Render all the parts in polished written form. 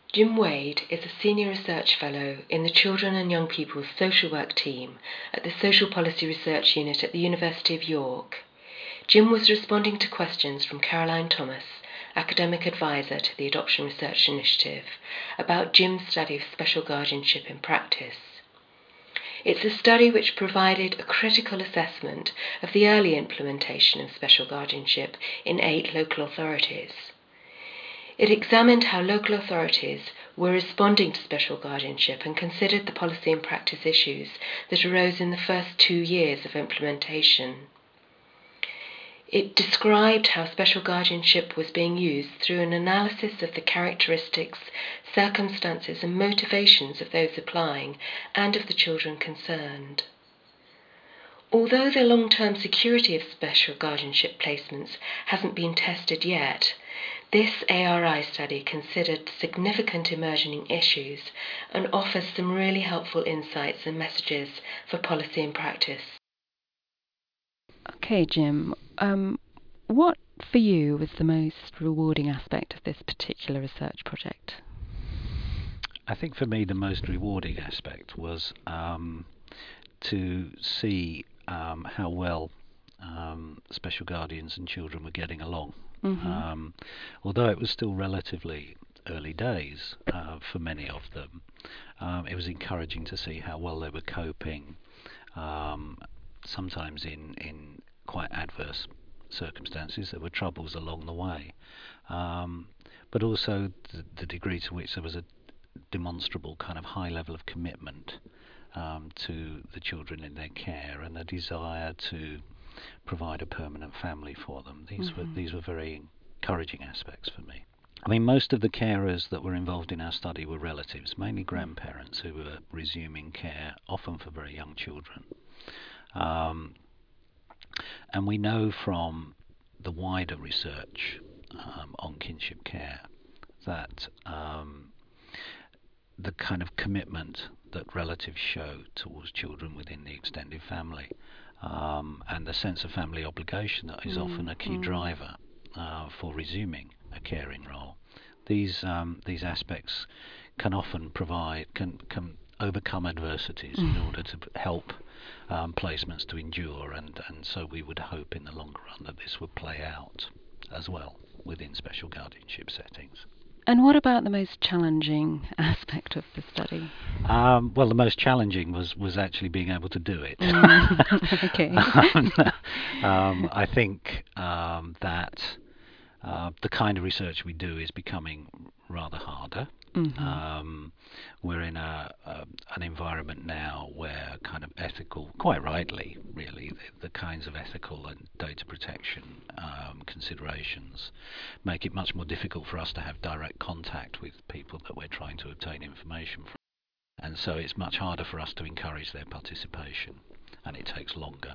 Jim Wade is a Senior Research Fellow in the Children and Young People's Social Work Team at the Social Policy Research Unit at the University of York. Jim was responding to questions from Caroline Thomas, Academic Advisor to the Adoption Research Initiative, about Jim's study of special guardianship in practice. It's a study which provided a critical assessment of the early implementation of special guardianship in 8 local authorities. It examined how local authorities were responding to special guardianship and considered the policy and practice issues that arose in the first 2 years of implementation. It described how special guardianship was being used through an analysis of the characteristics, circumstances and motivations of those applying and of the children concerned. Although the long-term security of special guardianship placements hasn't been tested yet, this ARI study considered significant emerging issues and offers some really helpful insights and messages for policy and practice. Okay, Jim, what for you was the most rewarding aspect of this particular research project? I think for me the most rewarding aspect was to see how well special guardians and children were getting along. Although it was still relatively early days for many of them, it was encouraging to see how well they were coping, sometimes in quite adverse circumstances. There were troubles along the way, but also the degree to which there was a demonstrable kind of high level of commitment to the children in their care and a desire to provide a permanent family for them. These were very encouraging aspects for me. I mean, most of the carers that were involved in our study were relatives, mainly grandparents who were resuming care, often for very young children. And we know from the wider research on kinship care that the kind of commitment that relatives show towards children within the extended family and the sense of family obligation that is often a key driver for resuming a caring role. These aspects can often can overcome adversities in order to help placements to endure, and so we would hope in the longer run that this would play out as well within special guardianship settings. And what about the most challenging aspect of the study? Well, the most challenging was actually being able to do it. Okay. I think that the kind of research we do is becoming rather harder. We're in an environment now where kind of ethical, quite rightly, really, the kinds of ethical and data protection considerations make it much more difficult for us to have direct contact with people that we're trying to obtain information from. And so it's much harder for us to encourage their participation, and it takes longer.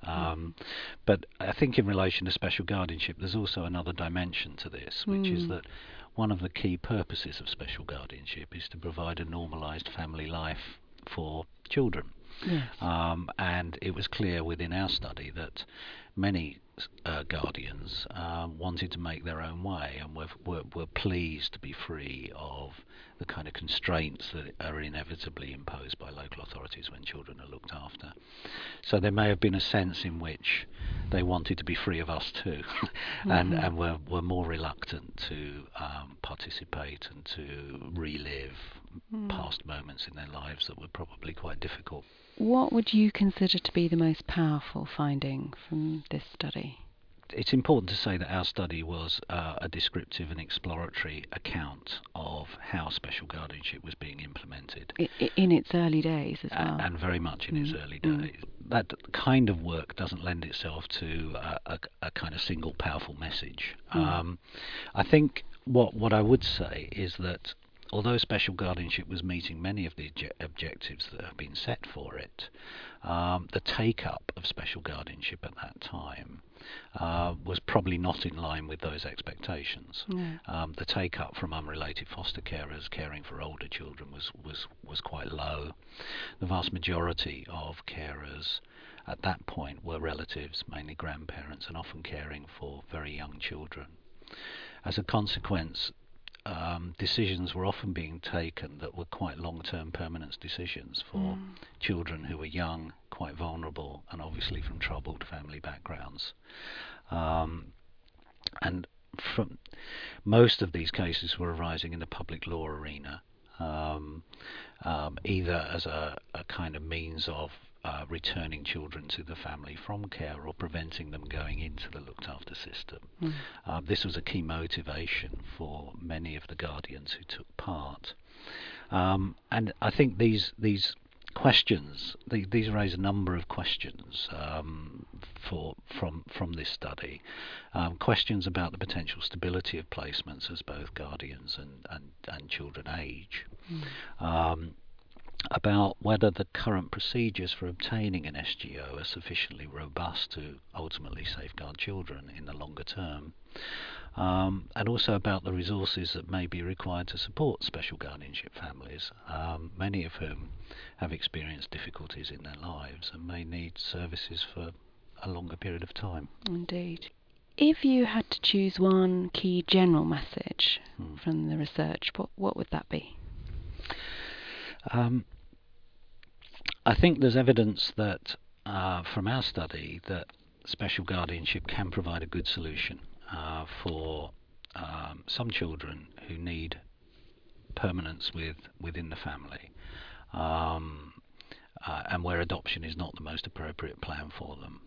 But I think in relation to special guardianship, there's also another dimension to this, which is that one of the key purposes of special guardianship is to provide a normalised family life for children. Yes. And it was clear within our study that many guardians wanted to make their own way and were pleased to be free of the kind of constraints that are inevitably imposed by local authorities when children are looked after. So there may have been a sense in which they wanted to be free of us too, and were more reluctant to participate and to relive past moments in their lives that were probably quite difficult. What would you consider to be the most powerful finding from this study? It's important to say that our study was a descriptive and exploratory account of how special guardianship was being implemented. In its early days as well. And very much in its early days. That kind of work doesn't lend itself to a kind of single powerful message. I think what I would say is that although special guardianship was meeting many of the objectives that have been set for it, the take-up of special guardianship at that time was probably not in line with those expectations. The take-up from unrelated foster carers caring for older children was quite low. The vast majority of carers at that point were relatives, mainly grandparents, and often caring for very young children. As a consequence, decisions were often being taken that were quite long-term permanence decisions for children who were young, quite vulnerable, and obviously from troubled family backgrounds. And from most of these cases were arising in the public law arena, either as a kind of means of returning children to the family from care or preventing them going into the looked after system. This was a key motivation for many of the guardians who took part. And I think these questions, these raise a number of questions from this study. Questions about the potential stability of placements as both guardians and children age. About whether the current procedures for obtaining an SGO are sufficiently robust to ultimately safeguard children in the longer term, and also about the resources that may be required to support special guardianship families, many of whom have experienced difficulties in their lives and may need services for a longer period of time. Indeed. If you had to choose one key general message from the research, what would that be? I think there's evidence that from our study that special guardianship can provide a good solution for some children who need permanence within the family, and where adoption is not the most appropriate plan for them.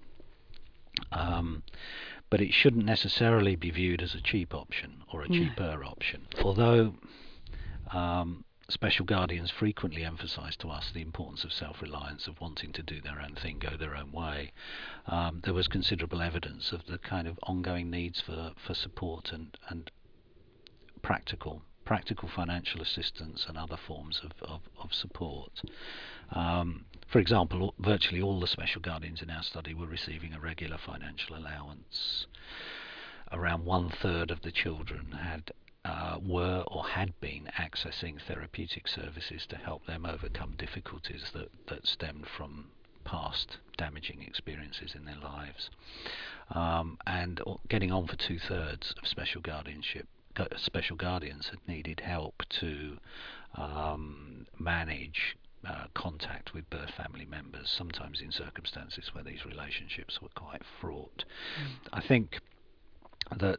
But it shouldn't necessarily be viewed as a cheap option or a cheaper option. Although special guardians frequently emphasise to us the importance of self-reliance, of wanting to do their own thing, go their own way, there was considerable evidence of the kind of ongoing needs for support and practical financial assistance and other forms of support. For example, virtually all the special guardians in our study were receiving a regular financial allowance. Around 1/3 of the children were or had been accessing therapeutic services to help them overcome difficulties that stemmed from past damaging experiences in their lives. And getting on for 2/3 of special guardians had needed help to manage contact with birth family members, sometimes in circumstances where these relationships were quite fraught. I think that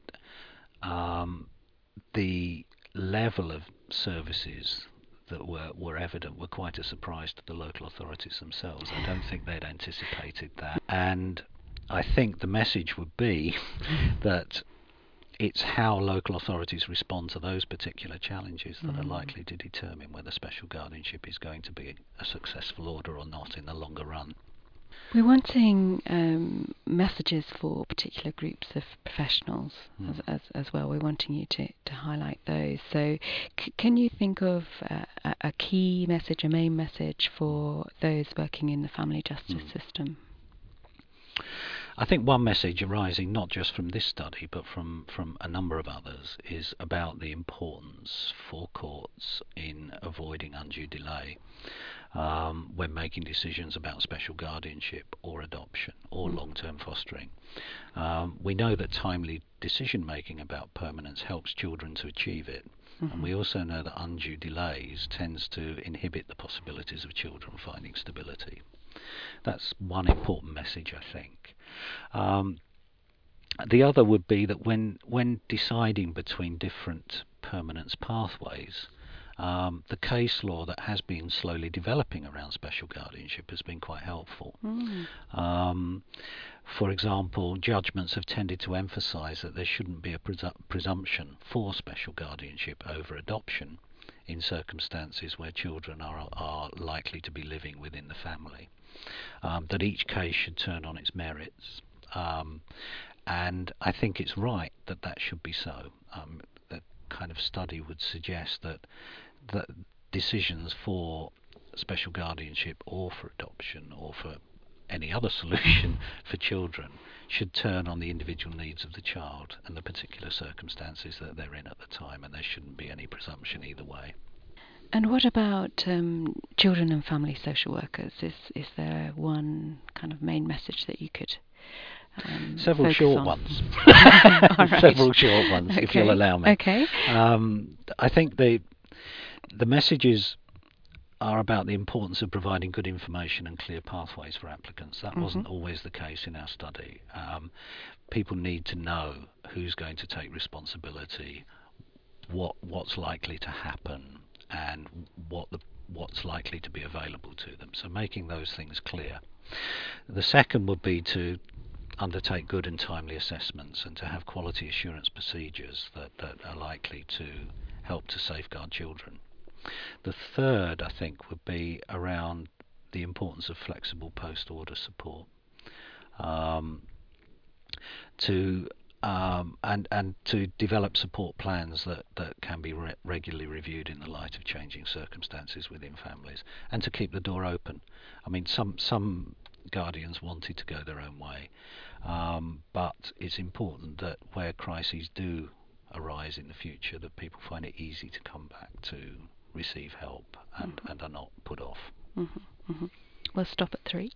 the level of services that were evident were quite a surprise to the local authorities themselves. I don't think they'd anticipated that. And I think the message would be that it's how local authorities respond to those particular challenges that are likely to determine whether special guardianship is going to be a successful order or not in the longer run. We're wanting messages for particular groups of professionals as well. We're wanting you to highlight those. So can you think of a key message, a main message for those working in the family justice system? I think one message arising not just from this study but from a number of others is about the importance for courts in avoiding undue delay when making decisions about special guardianship or adoption or long-term fostering. We know that timely decision-making about permanence helps children to achieve it. And we also know that undue delays tends to inhibit the possibilities of children finding stability. That's one important message, I think. The other would be that when deciding between different permanence pathways, the case law that has been slowly developing around special guardianship has been quite helpful. For example, judgments have tended to emphasise that there shouldn't be a presumption for special guardianship over adoption in circumstances where children are likely to be living within the family. That each case should turn on its merits. And I think it's right that should be so. That kind of study would suggest that decisions for special guardianship or for adoption or for any other solution for children should turn on the individual needs of the child and the particular circumstances that they're in at the time, and there shouldn't be any presumption either way. And what about children and family social workers? Is there one kind of main message that you could Several short ones. Right. Several short ones, Okay. if you'll allow me. Okay. I think the messages are about the importance of providing good information and clear pathways for applicants. That wasn't always the case in our study. People need to know who's going to take responsibility, what's likely to happen, and what's likely to be available to them. So making those things clear. The second would be to undertake good and timely assessments and to have quality assurance procedures that are likely to help to safeguard children. The third, I think, would be around the importance of flexible post-order support, and to develop support plans that can be regularly reviewed in the light of changing circumstances within families, and to keep the door open. I mean, some guardians wanted to go their own way, but it's important that where crises do arise in the future, that people find it easy to come back to receive help and are not put off. We'll stop at 3.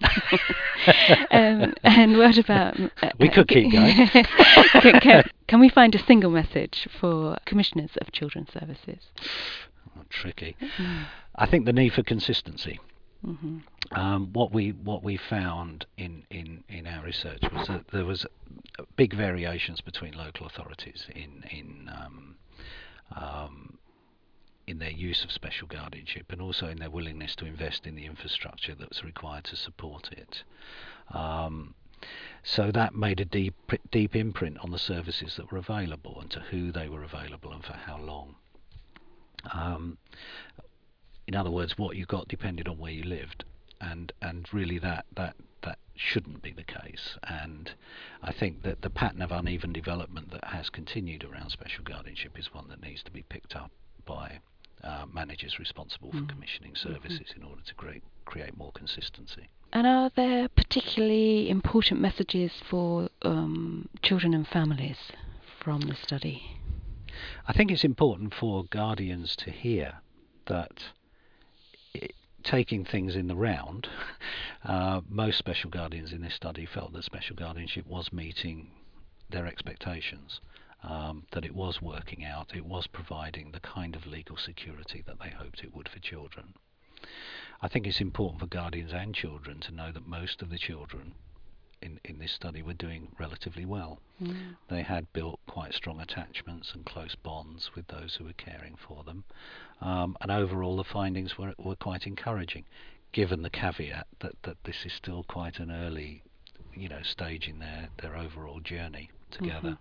And what about... we could keep going. Can we find a single message for commissioners of children's services? Tricky. I think the need for consistency. What we found in our research was that there was big variations between local authorities in their use of special guardianship, and also in their willingness to invest in the infrastructure that's required to support it. So that made a deep imprint on the services that were available and to who they were available and for how long. In other words, what you got depended on where you lived, and really that shouldn't be the case. And I think that the pattern of uneven development that has continued around special guardianship is one that needs to be picked up by managers responsible for commissioning services in order to create more consistency. And are there particularly important messages for children and families from the study? I think it's important for guardians to hear that taking things in the round, most special guardians in this study felt that special guardianship was meeting their expectations. That it was working out, it was providing the kind of legal security that they hoped it would for children. I think it's important for guardians and children to know that most of the children in this study were doing relatively well. They had built quite strong attachments and close bonds with those who were caring for them, and overall the findings were quite encouraging, given the caveat that this is still quite an early stage in their overall journey together.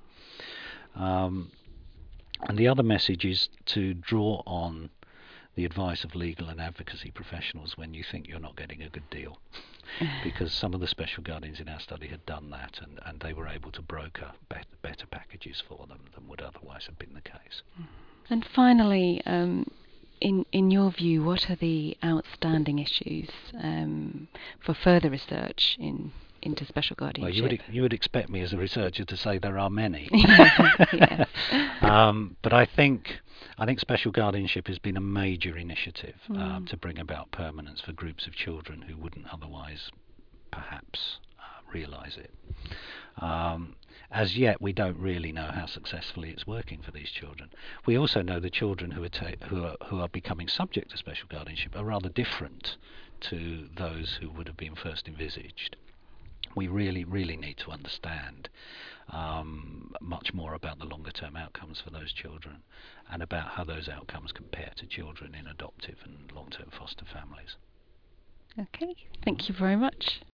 And the other message is to draw on the advice of legal and advocacy professionals when you think you're not getting a good deal, because some of the special guardians in our study had done that, and they were able to broker better packages for them than would otherwise have been the case. And finally, in your view, what are the outstanding issues for further research into special guardianship? Well, you would expect me as a researcher to say there are many. Yes. But I think special guardianship has been a major initiative to bring about permanence for groups of children who wouldn't otherwise perhaps realise it. As yet, we don't really know how successfully it's working for these children. We also know the children who are becoming subject to special guardianship are rather different to those who would have been first envisaged. We really need to understand much more about the longer term outcomes for those children, and about how those outcomes compare to children in adoptive and long term foster families. Okay, thank you very much.